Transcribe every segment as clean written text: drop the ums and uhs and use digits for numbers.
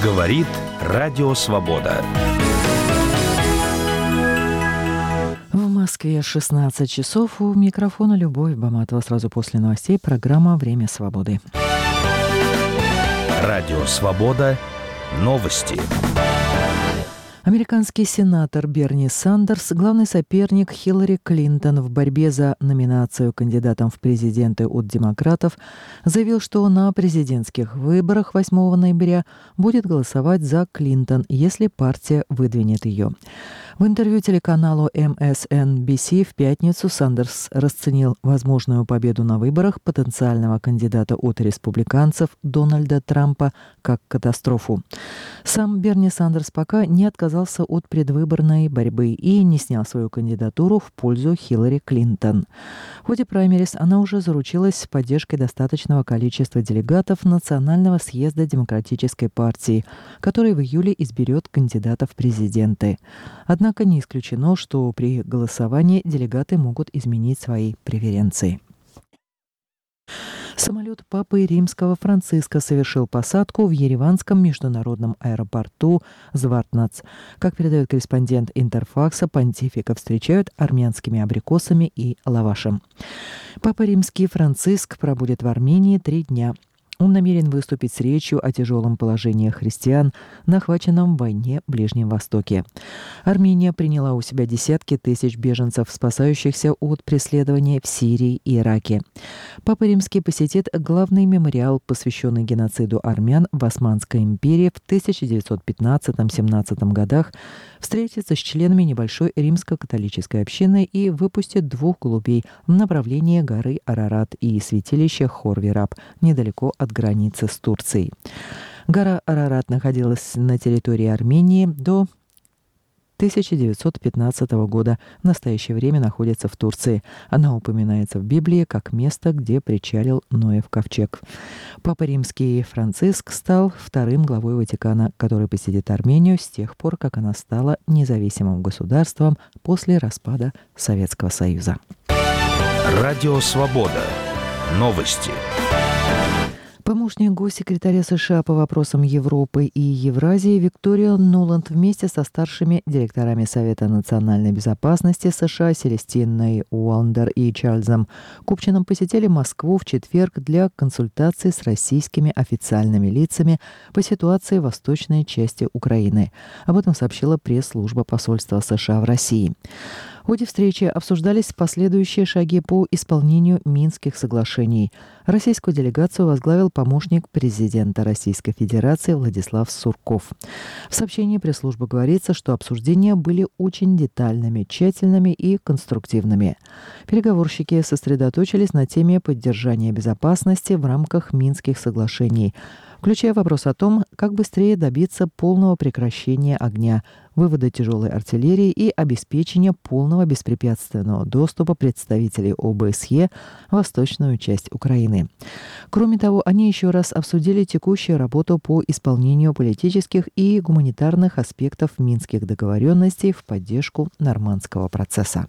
Говорит Радио Свобода. В Москве 16 часов. У микрофона Любовь Баматова. Сразу после новостей программа «Время свободы». Радио Свобода. Новости. Американский сенатор Берни Сандерс, главный соперник Хиллари Клинтон в борьбе за номинацию кандидатом в президенты от демократов, заявил, что на президентских выборах 8 ноября будет голосовать за Клинтон, если партия выдвинет ее. В интервью телеканалу MSNBC в пятницу Сандерс расценил возможную победу на выборах потенциального кандидата от республиканцев Дональда Трампа как катастрофу. Сам Берни Сандерс пока не отказался от предвыборной борьбы и не снял свою кандидатуру в пользу Хиллари Клинтон. В ходе праймериз она уже заручилась поддержкой достаточного количества делегатов Национального съезда Демократической партии, который в июле изберет кандидата в президенты. Однако не исключено, что при голосовании делегаты могут изменить свои преференции. Самолет Папы Римского Франциска совершил посадку в ереванском международном аэропорту Звартнац. Как передает корреспондент Интерфакса, понтифика встречают армянскими абрикосами и лавашем. Папа Римский Франциск пробудет в Армении 3 дня. Он намерен выступить с речью о тяжелом положении христиан на охваченном войне Ближнем Востоке. Армения приняла у себя десятки тысяч беженцев, спасающихся от преследования в Сирии и Ираке. Папа Римский посетит главный мемориал, посвященный геноциду армян в Османской империи в 1915-17 годах, встретится с членами небольшой римско-католической общины и выпустит 2 голубей в направлении горы Арарат и святилища Хор-Вираб, недалеко от границы с Турцией. Гора Арарат находилась на территории Армении до 1915 года. В настоящее время находится в Турции. Она упоминается в Библии как место, где причалил Ноев ковчег. Папа Римский Франциск стал 2-м главой Ватикана, который посетит Армению с тех пор, как она стала независимым государством после распада Советского Союза. Радио Свобода. Новости. Помощник госсекретаря США по вопросам Европы и Евразии Виктория Нуланд вместе со старшими директорами Совета национальной безопасности США Селестиной Уолдер и Чарльзом Купчином посетили Москву в четверг для консультаций с российскими официальными лицами по ситуации в восточной части Украины. Об этом сообщила пресс-служба посольства США в России. В ходе встречи обсуждались последующие шаги по исполнению Минских соглашений. Российскую делегацию возглавил помощник президента Российской Федерации Владислав Сурков. В сообщении пресс-службы говорится, что обсуждения были очень детальными, тщательными и конструктивными. Переговорщики сосредоточились на теме поддержания безопасности в рамках Минских соглашений, включая вопрос о том, как быстрее добиться полного прекращения огня, вывода тяжелой артиллерии и обеспечения полного беспрепятственного доступа представителей ОБСЕ в восточную часть Украины. Кроме того, они еще раз обсудили текущую работу по исполнению политических и гуманитарных аспектов Минских договоренностей в поддержку нормандского процесса.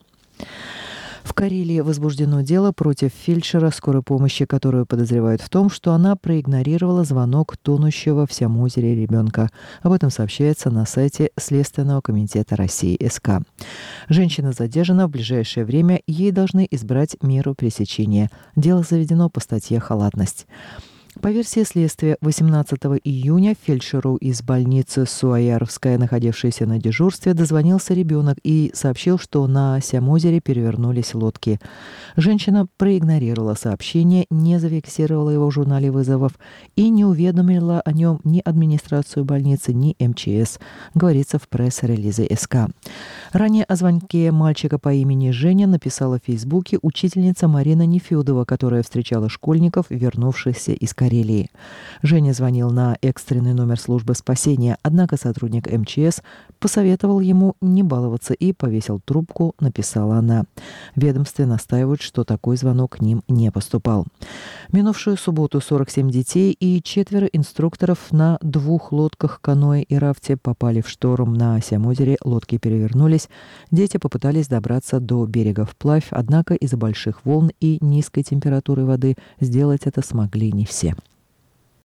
В Карелии возбуждено дело против фельдшера скорой помощи, которую подозревают в том, что она проигнорировала звонок тонущего в Сямозере ребенка. Об этом сообщается на сайте Следственного комитета России СК. Женщина задержана в ближайшее время, ей должны избрать меру пресечения. Дело заведено по статье «Халатность». По версии следствия, 18 июня фельдшеру из больницы Суаяровская, находившейся на дежурстве, дозвонился ребенок и сообщил, что на Сямозере перевернулись лодки. Женщина проигнорировала сообщение, не зафиксировала его в журнале вызовов и не уведомила о нем ни администрацию больницы, ни МЧС, говорится в пресс-релизе СК. Ранее о звонке мальчика по имени Женя написала в Фейсбуке учительница Марина Нефёдова, которая встречала школьников, вернувшихся из Карелии. Женя звонил на экстренный номер службы спасения, однако сотрудник МЧС посоветовал ему не баловаться и повесил трубку, написала она. В ведомстве настаивают, что такой звонок к ним не поступал. В минувшую субботу 47 детей и 4 инструкторов на 2 лодках каноэ и рафте попали в шторм на Сямозере. Лодки перевернулись. Дети попытались добраться до берега вплавь, однако из-за больших волн и низкой температуры воды сделать это смогли не все.